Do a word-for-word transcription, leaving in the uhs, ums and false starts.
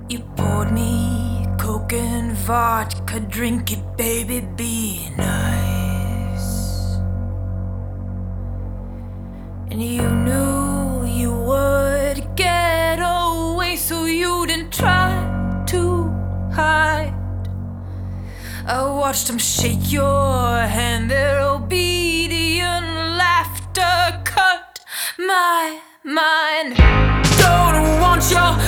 You poured me coke and vodka, drink it, baby, be nice. And you knew you would get away, so you didn't try to hide. I watched them shake your hand, their obedient laughter cut my mind.